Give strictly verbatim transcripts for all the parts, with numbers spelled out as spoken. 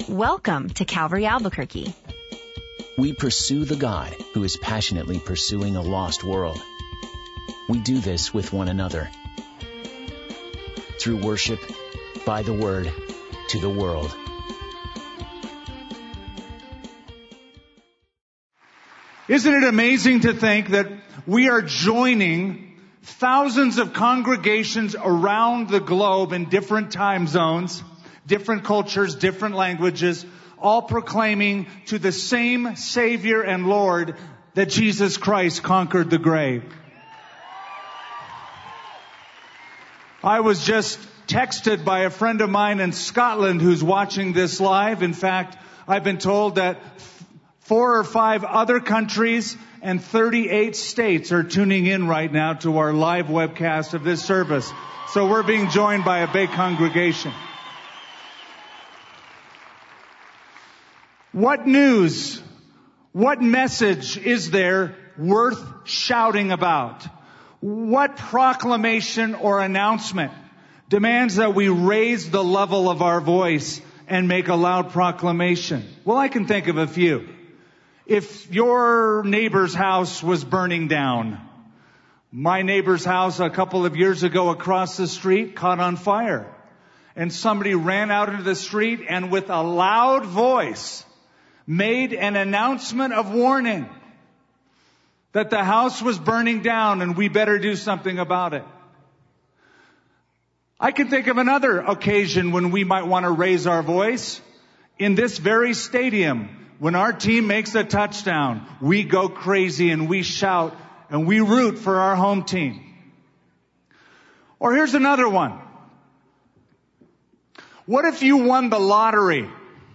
Welcome to Calvary Albuquerque. We pursue the God who is passionately pursuing a lost world. We do this with one another. Through worship, by the Word, to the world. Isn't it amazing to think that we are joining thousands of congregations around the globe in different time zones, different cultures, different languages, all proclaiming to the same Savior and Lord that Jesus Christ conquered the grave. I was just texted by a friend of mine in Scotland who's watching this live. In fact, I've been told that four or five other countries and thirty-eight states are tuning in right now to our live webcast of this service. So we're being joined by a big congregation. What news, what message is there worth shouting about? What proclamation or announcement demands that we raise the level of our voice and make a loud proclamation? Well, I can think of a few. If your neighbor's house was burning down, my neighbor's house a couple of years ago across the street caught on fire. And somebody ran out into the street and with a loud voice made an announcement of warning that the house was burning down and we better do something about it. I can think of another occasion when we might want to raise our voice. In this very stadium, when our team makes a touchdown, we go crazy and we shout and we root for our home team. Or here's another one. What if you won the lottery?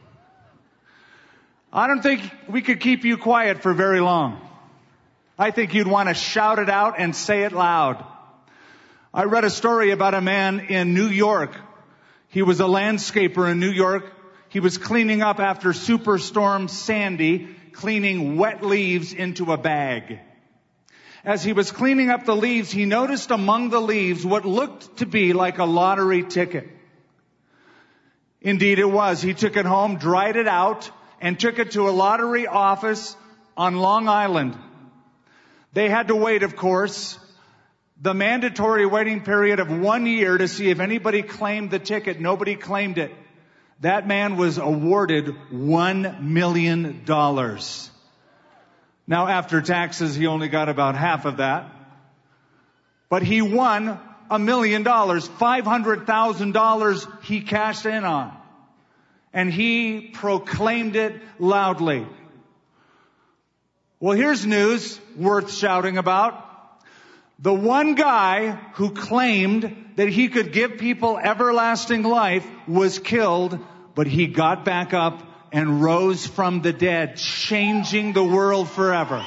I don't think we could keep you quiet for very long. I think you'd want to shout it out and say it loud. I read a story about a man in New York. He was a landscaper in New York. He was cleaning up after Superstorm Sandy, cleaning wet leaves into a bag. As he was cleaning up the leaves, he noticed among the leaves what looked to be like a lottery ticket. Indeed it was. He took it home, dried it out, and took it to a lottery office on Long Island. They had to wait, of course, the mandatory waiting period of one year to see if anybody claimed the ticket. Nobody claimed it. That man was awarded one million dollars. Now, after taxes, he only got about half of that. But he won a million dollars. five hundred thousand dollars he cashed in on. And he proclaimed it loudly. Well, here's news worth shouting about. The one guy who claimed that he could give people everlasting life was killed, but he got back up and rose from the dead, changing the world forever.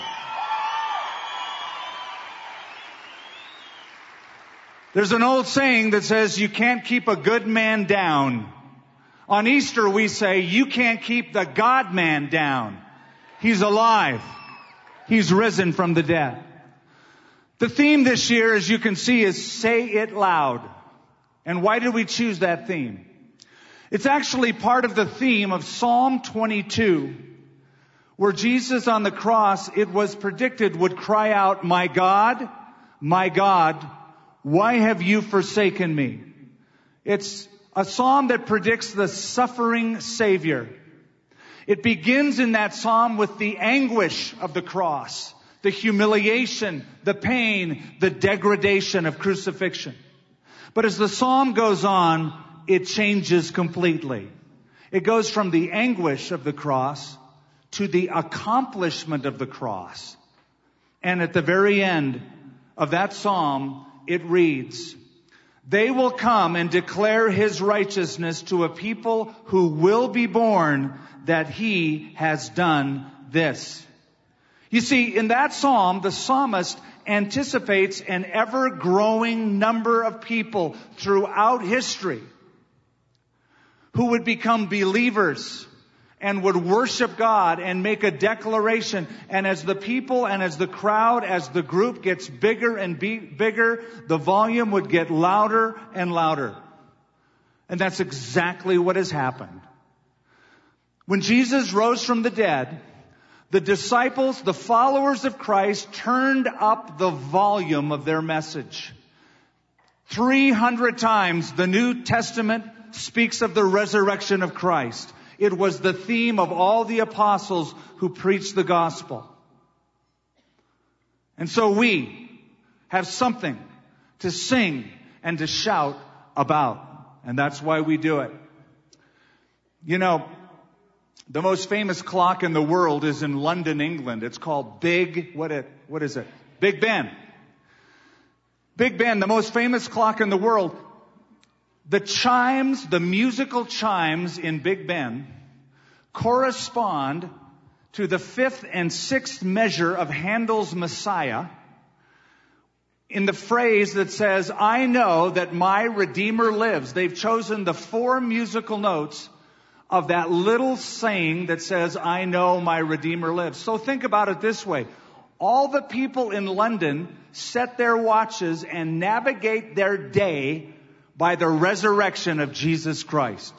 There's an old saying that says you can't keep a good man down. On Easter we say you can't keep the God-man down. He's alive. He's risen from the dead. The theme this year, as you can see, is Say It Loud. And why did we choose that theme? It's actually part of the theme of Psalm twenty-two, where Jesus on the cross, it was predicted, would cry out, "My God, my God, why have you forsaken me?" It's a psalm that predicts the suffering Savior. It begins in that psalm with the anguish of the cross, the humiliation, the pain, the degradation of crucifixion. But as the psalm goes on, it changes completely. It goes from the anguish of the cross to the accomplishment of the cross. And at the very end of that psalm, it reads, "They will come and declare his righteousness to a people who will be born, that he has done this." You see, in that psalm, the psalmist anticipates an ever-growing number of people throughout history who would become believers and would worship God and make a declaration. And as the people and as the crowd, as the group gets bigger and be- bigger, the volume would get louder and louder. And that's exactly what has happened. When Jesus rose from the dead, the disciples, the followers of Christ, turned up the volume of their message. three hundred times the New Testament speaks of the resurrection of Christ. It was the theme of all the apostles who preached the gospel. And so we have something to sing and to shout about. And that's why we do it. You know, the most famous clock in the world is in London, England. It's called Big, what it, what is it? Big Ben. Big Ben, the most famous clock in the world. The chimes, the musical chimes in Big Ben correspond to the fifth and sixth measure of Handel's Messiah in the phrase that says, I know that my Redeemer lives. They've chosen the four musical notes of that little saying that says, I know my Redeemer lives. So think about it this way. All the people in London set their watches and navigate their day by the resurrection of Jesus Christ.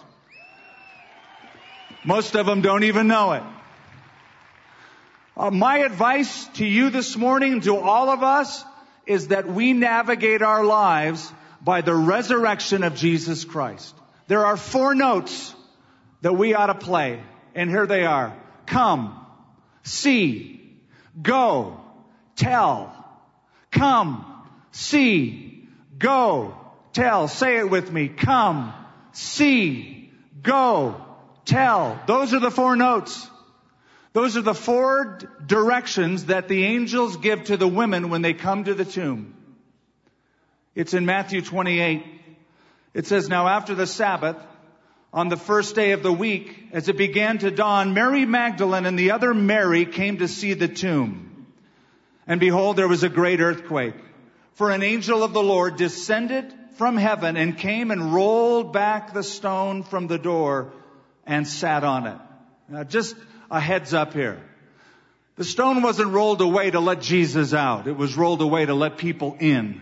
Most of them don't even know it. Uh, my advice to you this morning, to all of us, is that we navigate our lives by the resurrection of Jesus Christ. There are four notes that we ought to play, and here they are. Come, see, go, tell. Come, see, go, tell. Say it with me. Come, see, go, tell. Those are the four notes. Those are the four directions that the angels give to the women when they come to the tomb. It's in Matthew twenty-eight. It says, now after the Sabbath, on the first day of the week, as it began to dawn, Mary Magdalene and the other Mary came to see the tomb. And behold, there was a great earthquake. For an angel of the Lord descended from heaven and came and rolled back the stone from the door and sat on it. Now, just a heads up here. The stone wasn't rolled away to let Jesus out. It was rolled away to let people in.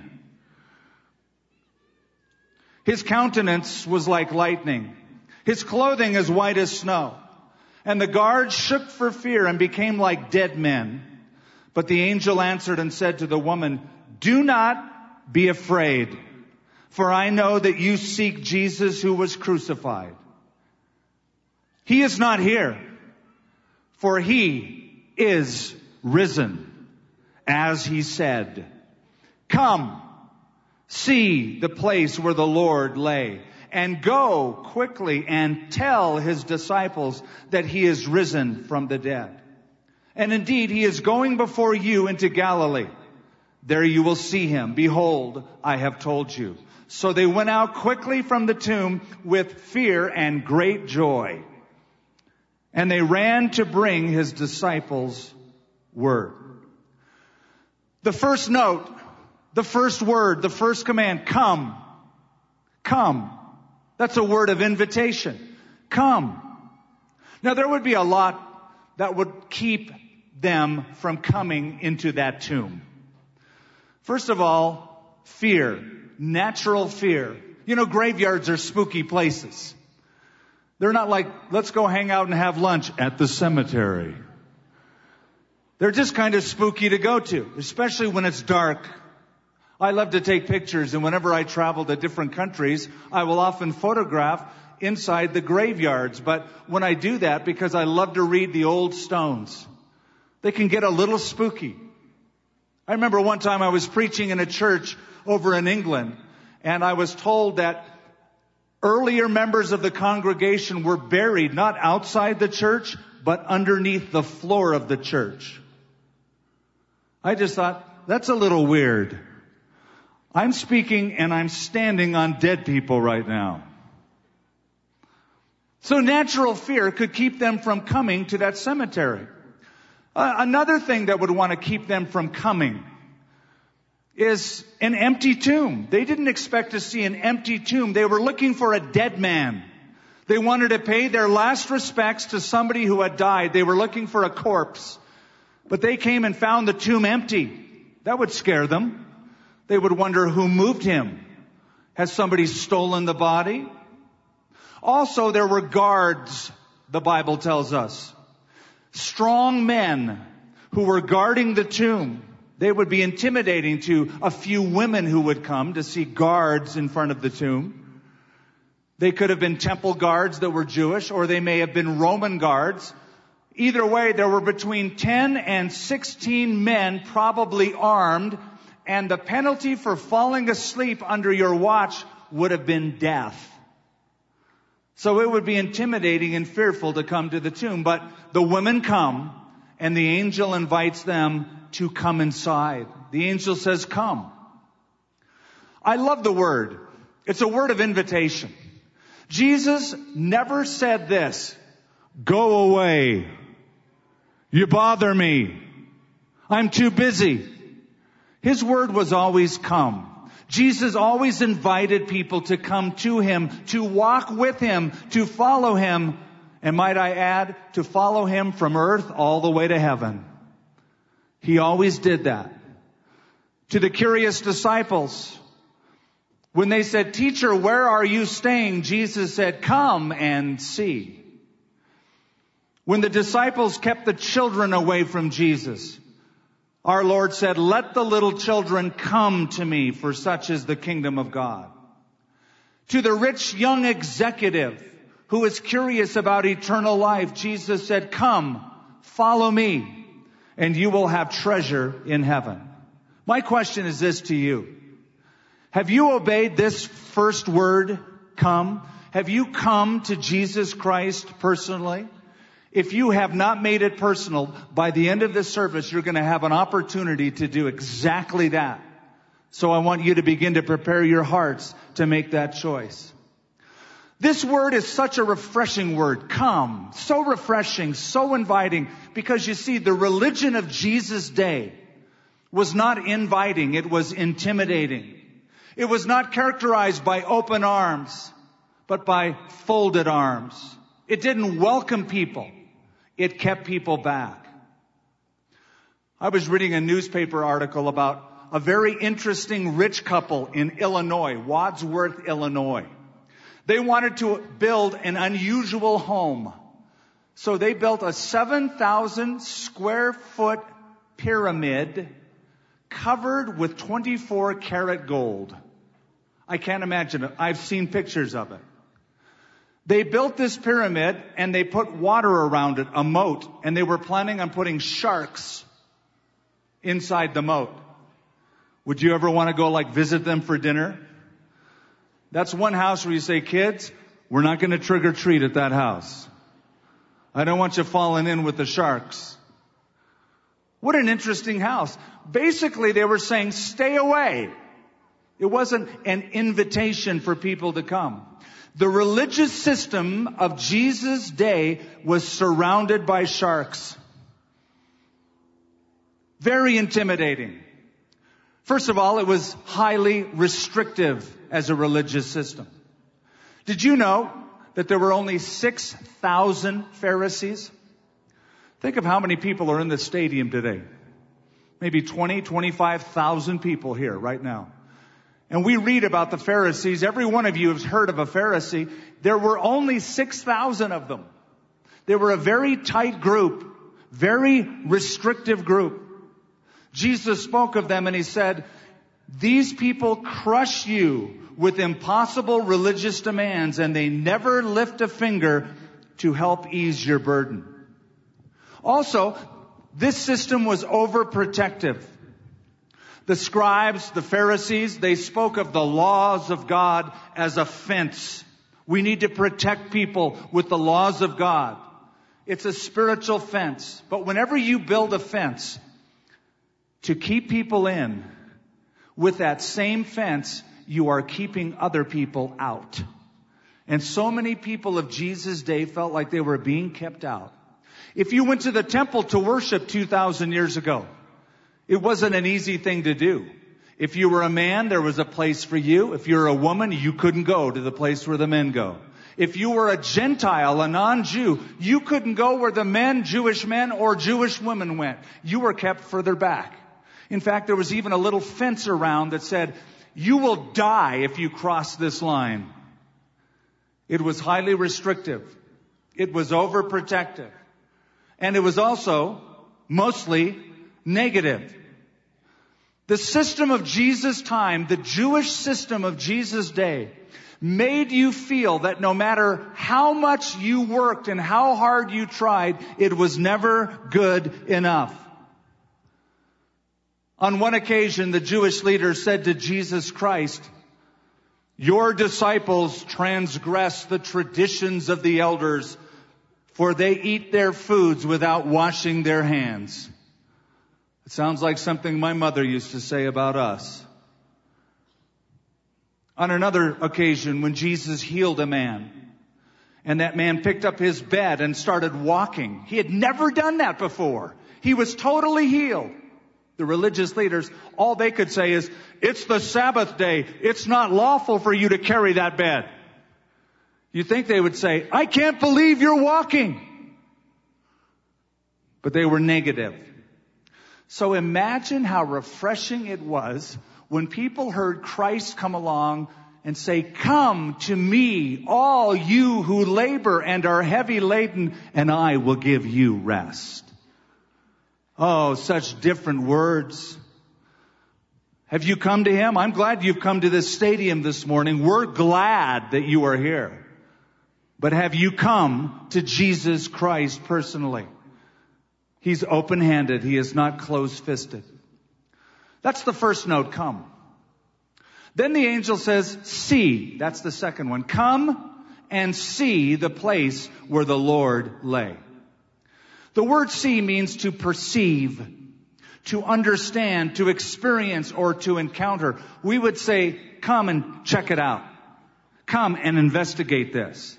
His countenance was like lightning. His clothing as white as snow. And the guards shook for fear and became like dead men. But the angel answered and said to the woman, do not be afraid, for I know that you seek Jesus who was crucified. He is not here, for he is risen, as he said. Come, see the place where the Lord lay, and go quickly and tell his disciples that he is risen from the dead. And indeed, he is going before you into Galilee. There you will see him. Behold, I have told you. So they went out quickly from the tomb with fear and great joy. And they ran to bring his disciples word. The first note, the first word, the first command, come. Come. That's a word of invitation. Come. Now there would be a lot that would keep them from coming into that tomb. First of all, fear. Natural fear. You know, graveyards are spooky places. They're not like, let's go hang out and have lunch at the cemetery. They're just kind of spooky to go to, especially when it's dark. I love to take pictures, and whenever I travel to different countries, I will often photograph inside the graveyards. But when I do that, because I love to read the old stones, they can get a little spooky. I remember one time I was preaching in a church over in England, and I was told that earlier members of the congregation were buried not outside the church, but underneath the floor of the church. I just thought, that's a little weird. I'm speaking and I'm standing on dead people right now. So natural fear could keep them from coming to that cemetery. Uh, another thing that would want to keep them from coming is an empty tomb. They didn't expect to see an empty tomb. They were looking for a dead man. They wanted to pay their last respects to somebody who had died. They were looking for a corpse. But they came and found the tomb empty. That would scare them. They would wonder who moved him. Has somebody stolen the body? Also, there were guards the Bible tells us. Strong men who were guarding the tomb. They would be intimidating to a few women who would come to see guards in front of the tomb. They could have been temple guards that were Jewish, or they may have been Roman guards. Either way, there were between ten and sixteen men probably armed, and the penalty for falling asleep under your watch would have been death. So it would be intimidating and fearful to come to the tomb. But the women come, and the angel invites them to come inside. The angel says, come. I love the word. It's a word of invitation. Jesus never said this, go away. You bother me. I'm too busy. His word was always come. Jesus always invited people to come to Him, to walk with Him, to follow Him, and might I add, to follow Him from earth all the way to heaven. He always did that. To the curious disciples, when they said, Teacher, where are you staying? Jesus said, come and see. When the disciples kept the children away from Jesus, our Lord said, let the little children come to me, for such is the kingdom of God. To the rich young executive who is curious about eternal life, Jesus said, come, follow me, and you will have treasure in heaven. My question is this to you. Have you obeyed this first word, come? Have you come to Jesus Christ personally? If you have not made it personal, by the end of this service, you're going to have an opportunity to do exactly that. So I want you to begin to prepare your hearts to make that choice. This word is such a refreshing word, come. So refreshing, so inviting, because you see, the religion of Jesus' day was not inviting, it was intimidating. It was not characterized by open arms, but by folded arms. It didn't welcome people. It kept people back. I was reading a newspaper article about a very interesting rich couple in Illinois, Wadsworth, Illinois. They wanted to build an unusual home. So they built a seven thousand square foot pyramid covered with twenty-four karat gold. I can't imagine it. I've seen pictures of it. They built this pyramid and they put water around it, a moat, and they were planning on putting sharks inside the moat. Would you ever want to go like visit them for dinner? That's one house where you say, kids, we're not going to trick or treat at that house. I don't want you falling in with the sharks. What an interesting house. Basically, they were saying, stay away. It wasn't an invitation for people to come. The religious system of Jesus' day was surrounded by sharks. Very intimidating. First of all, it was highly restrictive as a religious system. Did you know that there were only six thousand Pharisees? Think of how many people are in the stadium today. Maybe twenty, twenty-five thousand people here right now. And we read about the Pharisees. Every one of you has heard of a Pharisee. There were only six thousand of them. They were a very tight group, very restrictive group. Jesus spoke of them and He said, these people crush you with impossible religious demands, and they never lift a finger to help ease your burden. Also, this system was overprotective. The scribes, the Pharisees, they spoke of the laws of God as a fence. We need to protect people with the laws of God. It's a spiritual fence. But whenever you build a fence to keep people in, with that same fence, you are keeping other people out. And so many people of Jesus' day felt like they were being kept out. If you went to the temple to worship two thousand years ago, it wasn't an easy thing to do. If you were a man, there was a place for you. If you were a woman, you couldn't go to the place where the men go. If you were a Gentile, a non-Jew, you couldn't go where the men, Jewish men or Jewish women went. You were kept further back. In fact, there was even a little fence around that said, you will die if you cross this line. It was highly restrictive. It was overprotective. And it was also mostly negative. The system of Jesus' time, the Jewish system of Jesus' day, made you feel that no matter how much you worked and how hard you tried, it was never good enough. On one occasion, the Jewish leader said to Jesus Christ, "Your disciples transgress the traditions of the elders, for they eat their foods without washing their hands." It sounds like something my mother used to say about us. On another occasion, when Jesus healed a man, and that man picked up his bed and started walking. He had never done that before. He was totally healed. The religious leaders, all they could say is, "It's the Sabbath day. It's not lawful for you to carry that bed." You think they would say, "I can't believe you're walking." But they were negative. So imagine how refreshing it was when people heard Christ come along and say, "Come to me, all you who labor and are heavy laden, and I will give you rest." Oh, such different words. Have you come to Him? I'm glad you've come to this stadium this morning. We're glad that you are here. But have you come to Jesus Christ personally? He's open-handed. He is not closed-fisted. That's the first note, come. Then the angel says, see. That's the second one. Come and see the place where the Lord lay. The word see means to perceive, to understand, to experience, or to encounter. We would say, come and check it out. Come and investigate this.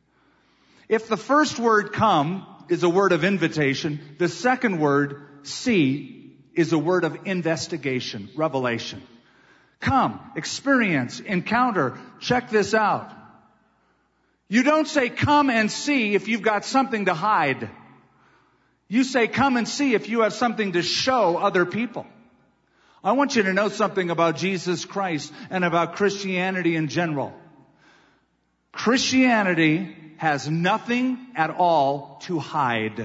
If the first word come is a word of invitation, the second word, see, is a word of investigation, revelation. Come, experience, encounter, check this out. You don't say come and see if you've got something to hide. You say come and see if you have something to show other people. I want you to know something about Jesus Christ and about Christianity in general. Christianity has nothing at all to hide.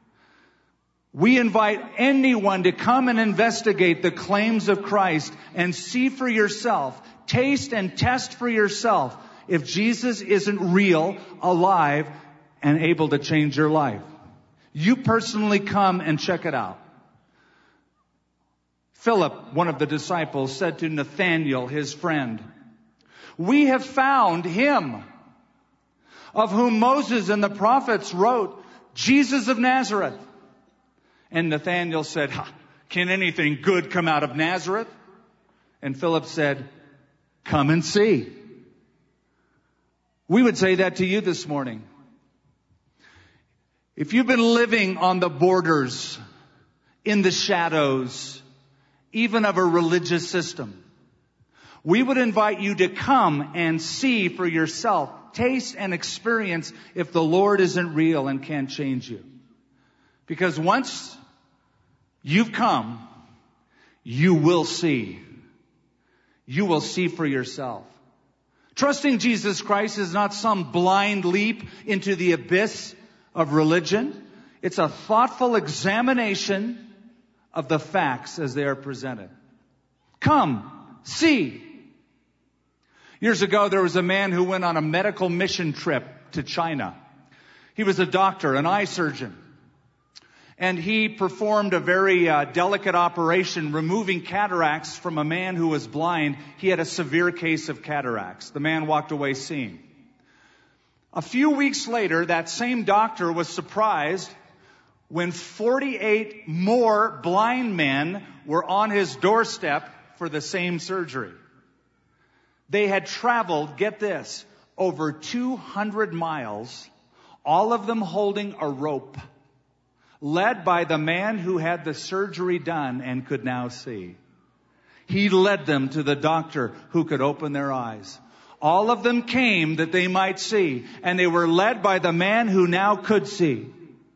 We invite anyone to come and investigate the claims of Christ and see for yourself, taste and test for yourself if Jesus isn't real, alive, and able to change your life. You personally come and check it out. Philip, one of the disciples, said to Nathanael, his friend, "We have found him of whom Moses and the prophets wrote, Jesus of Nazareth." And Nathanael said, "Can anything good come out of Nazareth?" And Philip said, "Come and see." We would say that to you this morning. If you've been living on the borders, in the shadows, even of a religious system, we would invite you to come and see for yourself, taste and experience if the Lord isn't real and can't change you. Because once you've come, you will see. You will see for yourself. Trusting Jesus Christ is not some blind leap into the abyss of religion. It's a thoughtful examination of the facts as they are presented. Come, see. Years ago, there was a man who went on a medical mission trip to China. He was a doctor, an eye surgeon. And he performed a very uh, delicate operation, removing cataracts from a man who was blind. He had a severe case of cataracts. The man walked away seeing. A few weeks later, that same doctor was surprised when forty-eight more blind men were on his doorstep for the same surgery. They had traveled, get this, over two hundred miles, all of them holding a rope, led by the man who had the surgery done and could now see. He led them to the doctor who could open their eyes. All of them came that they might see, and they were led by the man who now could see.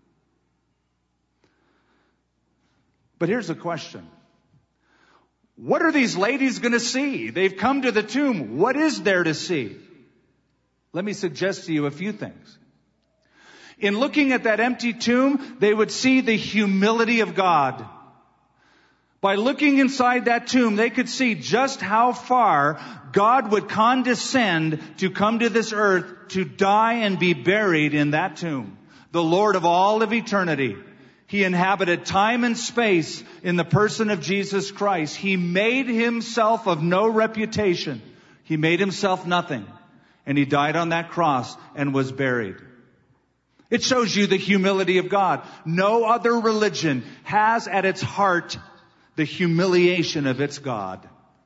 But here's a question. What are these ladies going to see? They've come to the tomb. What is there to see? Let me suggest to you a few things. In looking at that empty tomb, they would see the humility of God. By looking inside that tomb, they could see just how far God would condescend to come to this earth to die and be buried in that tomb. The Lord of all of eternity. He inhabited time and space in the person of Jesus Christ. He made himself of no reputation. He made himself nothing. And he died on that cross and was buried. It shows you the humility of God. No other religion has at its heart the humiliation of its God.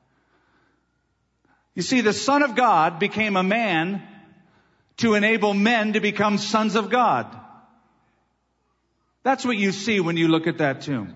You see, the Son of God became a man to enable men to become sons of God. That's what you see when you look at that tomb.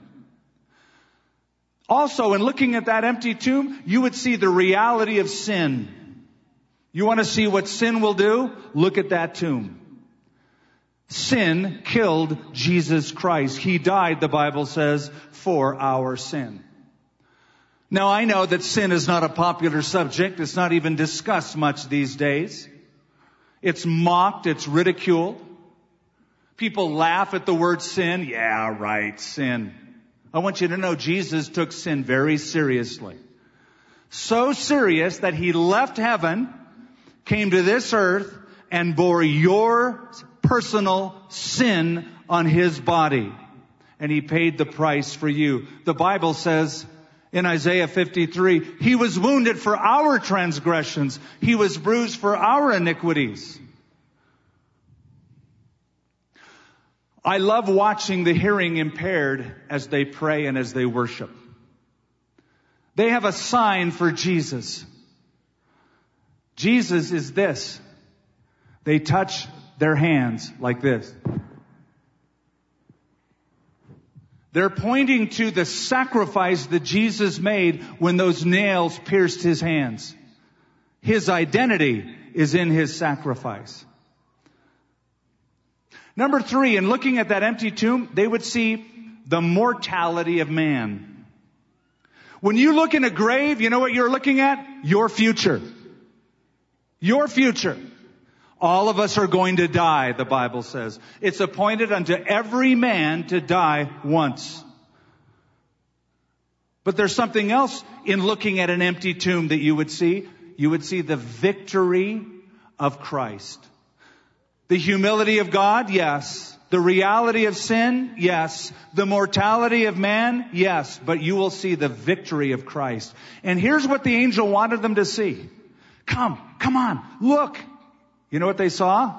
Also, in looking at that empty tomb, you would see the reality of sin. You want to see what sin will do? Look at that tomb. Sin killed Jesus Christ. He died, the Bible says, for our sin. Now, I know that sin is not a popular subject. It's not even discussed much these days. It's mocked. It's ridiculed. People laugh at the word sin. Yeah, right, sin. I want you to know Jesus took sin very seriously. So serious that he left heaven, came to this earth, and bore your personal sin on his body. And he paid the price for you. The Bible says in Isaiah fifty-three, he was wounded for our transgressions. He was bruised for our iniquities. I love watching the hearing impaired as they pray and as they worship. They have a sign for Jesus. Jesus is this. They touch their hands like this. They're pointing to the sacrifice that Jesus made when those nails pierced his hands. His identity is in his sacrifice. Number three, in looking at that empty tomb, they would see the mortality of man. When you look in a grave, you know what you're looking at? Your future. Your future. All of us are going to die, the Bible says. It's appointed unto every man to die once. But there's something else in looking at an empty tomb that you would see. You would see the victory of Christ. The humility of God, yes. The reality of sin, yes. The mortality of man, yes. But you will see the victory of Christ. And here's what the angel wanted them to see. Come, come on, look. You know what they saw?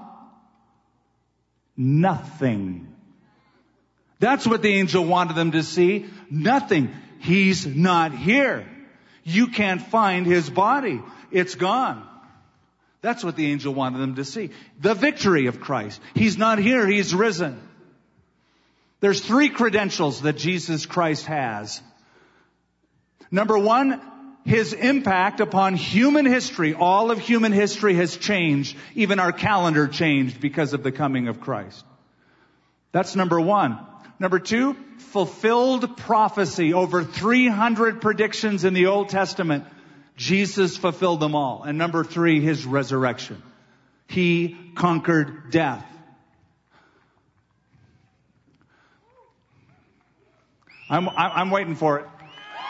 Nothing. That's what the angel wanted them to see. Nothing. He's not here. You can't find his body. It's gone. That's what the angel wanted them to see. The victory of Christ. He's not here. He's risen. There's three credentials that Jesus Christ has. Number one, his impact upon human history. All of human history has changed. Even our calendar changed because of the coming of Christ. That's number one. Number two, fulfilled prophecy. Over three hundred predictions in the Old Testament. Jesus fulfilled them all. And number three, his resurrection. He conquered death. I'm, I'm waiting for it.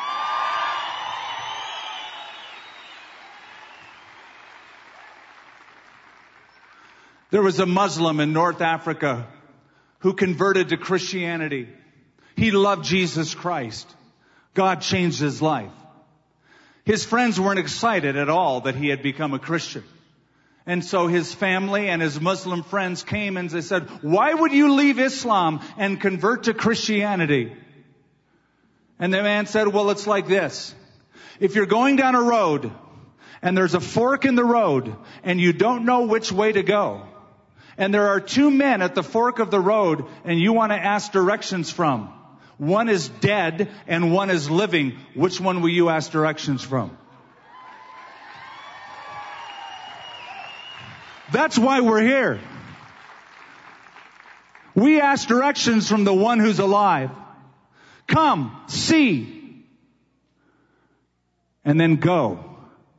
There was a Muslim in North Africa who converted to Christianity. He loved Jesus Christ. God changed his life. His friends weren't excited at all that he had become a Christian. And so his family and his Muslim friends came and they said, why would you leave Islam and convert to Christianity? And the man said, well, it's like this. If you're going down a road and there's a fork in the road and you don't know which way to go, and there are two men at the fork of the road and you want to ask directions from, one is dead and one is living. Which one will you ask directions from? That's why we're here. We ask directions from the one who's alive. Come, see, and then go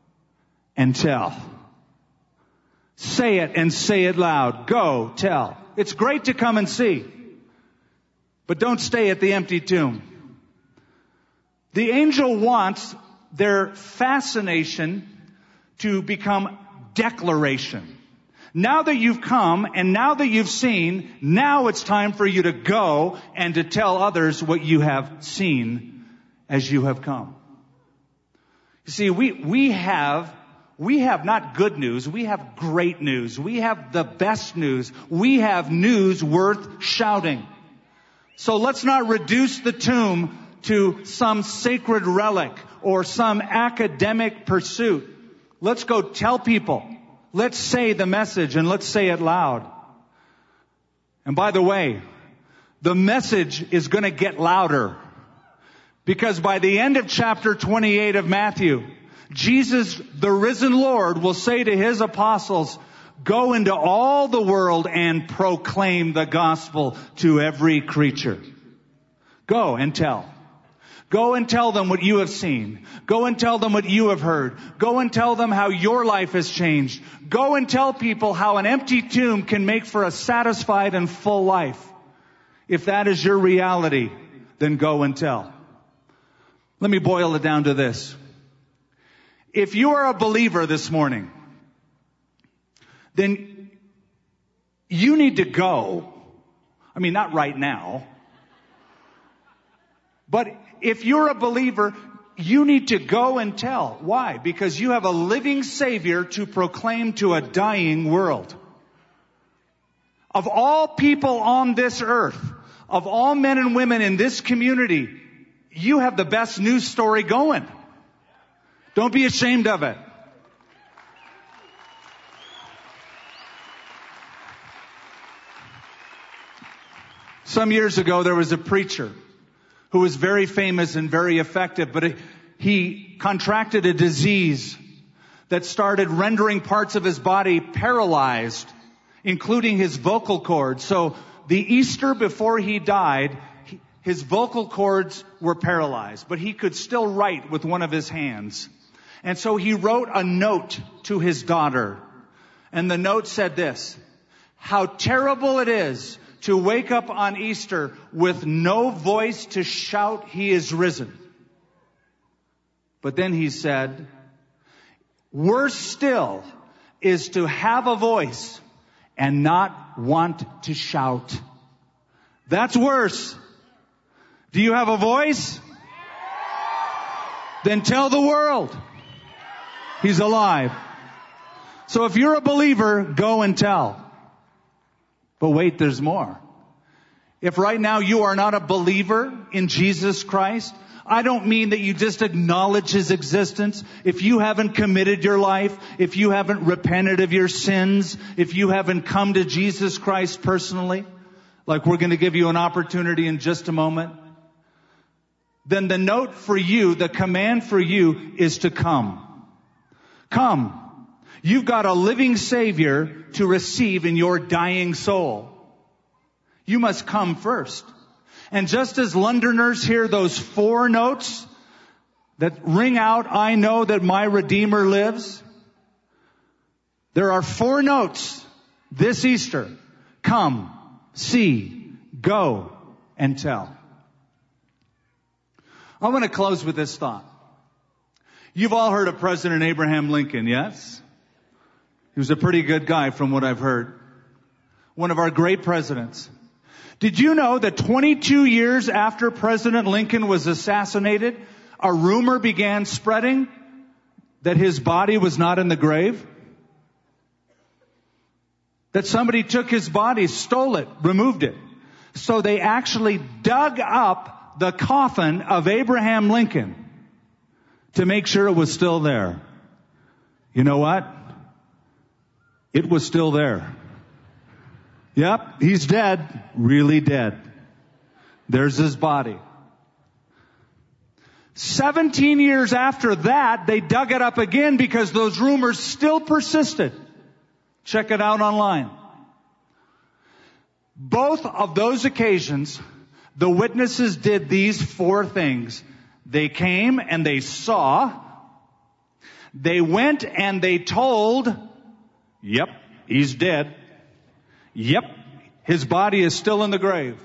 and tell. Say it and say it loud. Go, tell. It's great to come and see. But don't stay at the empty tomb. The angel wants their fascination to become declaration. Now that you've come and now that you've seen, now it's time for you to go and to tell others what you have seen as you have come. You see, we, we have, we have not good news, we have great news. We have the best news. We have news worth shouting. So let's not reduce the tomb to some sacred relic or some academic pursuit. Let's go tell people. Let's say the message and let's say it loud. And by the way, the message is going to get louder. Because by the end of chapter twenty-eight of Matthew, Jesus, the risen Lord, will say to his apostles, go into all the world and proclaim the gospel to every creature. Go and tell. Go and tell them what you have seen. Go and tell them what you have heard. Go and tell them how your life has changed. Go and tell people how an empty tomb can make for a satisfied and full life. If that is your reality, then go and tell. Let me boil it down to this. If you are a believer this morning, then you need to go. I mean, not right now. But if you're a believer, you need to go and tell. Why? Because you have a living Savior to proclaim to a dying world. Of all people on this earth, of all men and women in this community, you have the best news story going. Don't be ashamed of it. Some years ago, there was a preacher who was very famous and very effective, but he contracted a disease that started rendering parts of his body paralyzed, including his vocal cords. So the Easter before he died, his vocal cords were paralyzed, but he could still write with one of his hands. And so he wrote a note to his daughter. And the note said this: how terrible it is to wake up on Easter with no voice to shout, he is risen. But then he said, worse still is to have a voice and not want to shout. That's worse. Do you have a voice? Then tell the world he's alive. So if you're a believer, go and tell. But wait, there's more. If right now you are not a believer in Jesus Christ, I don't mean that you just acknowledge his existence. If you haven't committed your life, if you haven't repented of your sins, if you haven't come to Jesus Christ personally, like we're going to give you an opportunity in just a moment, then the note for you, the command for you is to come. Come. You've got a living Savior to receive in your dying soul. You must come first. And just as Londoners hear those four notes that ring out, I know that my Redeemer lives, there are four notes this Easter. Come, see, go, and tell. I want to close with this thought. You've all heard of President Abraham Lincoln, yes? He was a pretty good guy from what I've heard. One of our great presidents. Did you know that twenty-two years after President Lincoln was assassinated, a rumor began spreading that his body was not in the grave? That somebody took his body, stole it, removed it. So they actually dug up the coffin of Abraham Lincoln to make sure it was still there. You know what? It was still there. Yep, he's dead. Really dead. There's his body. Seventeen years after that, they dug it up again because those rumors still persisted. Check it out online. Both of those occasions, the witnesses did these four things. They came and they saw. They went and they told. Yep, he's dead. Yep, His body is still in the grave.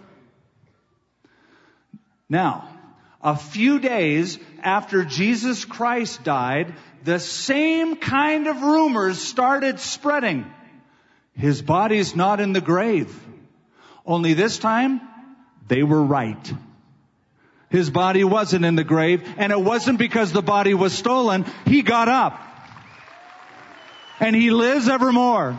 Now, a few days after Jesus Christ died, the same kind of rumors started spreading. His body's not in the grave. Only this time, they were right. His body wasn't in the grave, and it wasn't because the body was stolen. He got up. And He lives evermore.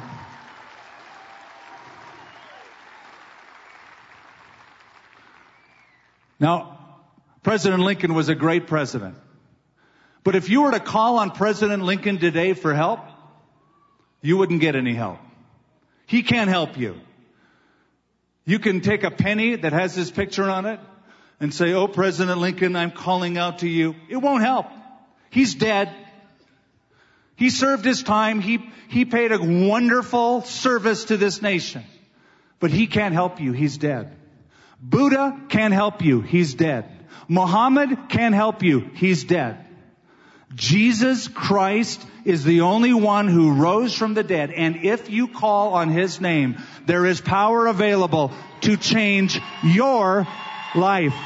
Now, President Lincoln was a great president. But if you were to call on President Lincoln today for help, you wouldn't get any help. He can't help you. You can take a penny that has his picture on it and say, "Oh, President Lincoln, I'm calling out to you." It won't help. He's dead. He served his time. He, he paid a wonderful service to this nation. But he can't help you. He's dead. Buddha can't help you. He's dead. Muhammad can't help you. He's dead. Jesus Christ is the only one who rose from the dead. And if you call on His name, there is power available to change your life.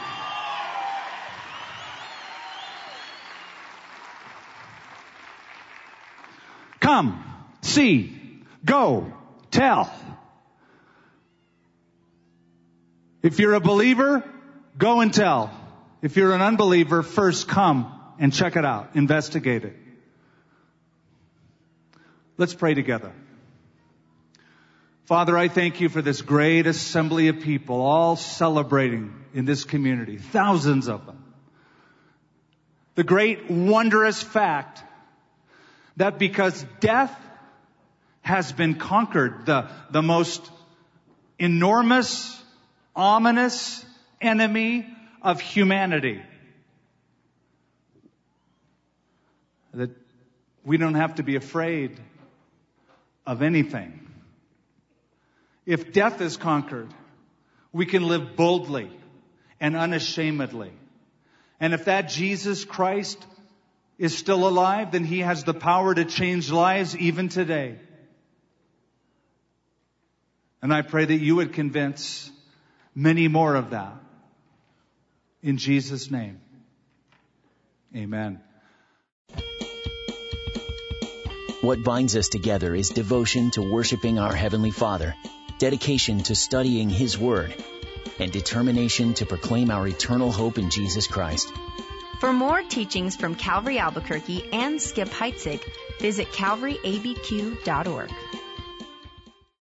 Come, see, go, tell. If you're a believer, go and tell. If you're an unbeliever, first come and check it out. Investigate it. Let's pray together. Father, I thank You for this great assembly of people, all celebrating in this community, thousands of them. The great wondrous fact that because death has been conquered, the, the most enormous, ominous enemy of humanity, that we don't have to be afraid of anything. If death is conquered, we can live boldly and unashamedly. And if that Jesus Christ is still alive, then He has the power to change lives even today. And I pray that You would convince many more of that. In Jesus' name, amen. What binds us together is devotion to worshiping our Heavenly Father, dedication to studying His Word, and determination to proclaim our eternal hope in Jesus Christ. For more teachings from Calvary Albuquerque and Skip Heitzig, visit calvary a b q dot org.